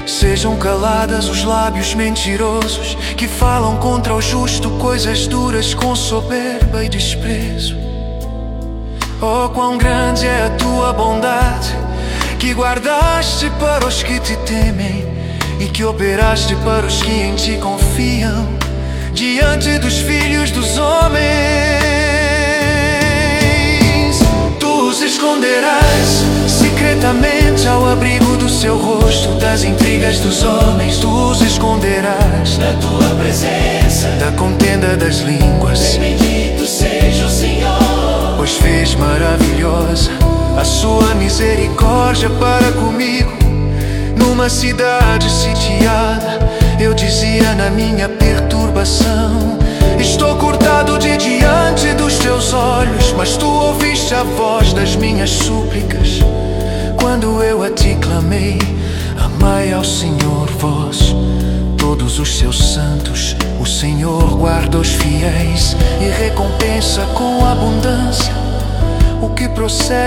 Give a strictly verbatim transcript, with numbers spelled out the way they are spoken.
Sejam caladas os lábios mentirosos que falam contra o justo coisas duras com soberba e desprezo. Oh, quão grande é a tua bondade, que guardaste para os que te temem e que operaste para os que em ti confiam, diante dos filhos dos homens. Tu os esconderás secretamente ao abrigo do seu rosto, das intrigas dos homens. Tu os esconderás na tua presença, da contenda das línguas. Bendito seja o Senhor, pois fez maravilhosa a sua misericórdia para comigo. Numa cidade sitiada, eu dizia na minha perturbação: estou curtado de diante dos teus olhos. Mas tu ouviste a voz das minhas súplicas, quando eu a ti clamei. Amai ao Senhor vós, todos os seus santos. O Senhor guarda os fiéis e recompensa com abundância o que procede